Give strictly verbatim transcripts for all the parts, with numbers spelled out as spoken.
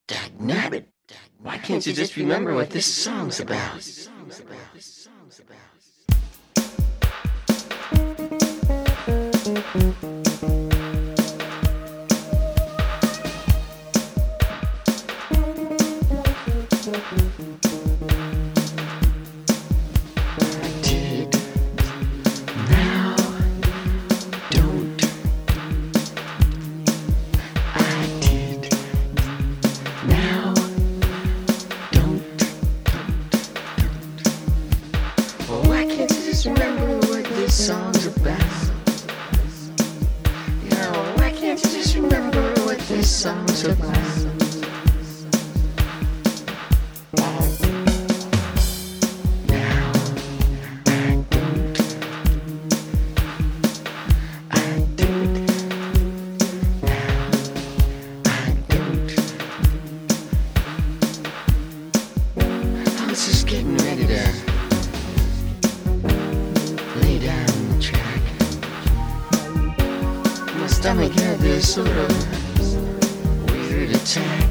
Dagnabbit, why can't you just remember what this song's about? Just remember what this song's about. You know, why can't you just remember what this song's about? Now, I don't, I don't, now, I don't. I was just getting ready to lay down the track. My stomach had this sort of weird attack.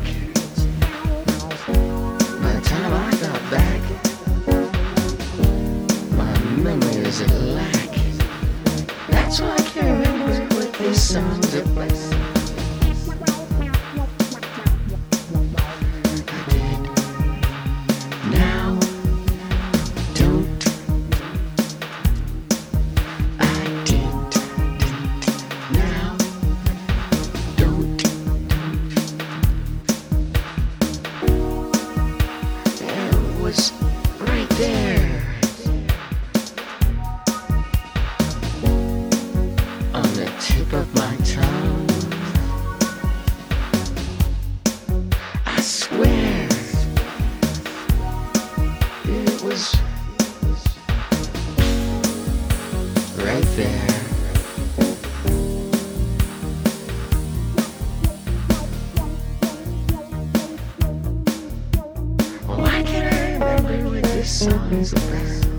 By the time I got back, my memory is at lack. That's why I can't remember what this song's about. I did. Now, don't. Was right there on the tip of my tongue. I swear it was right there. Why can't I remember what this song's about?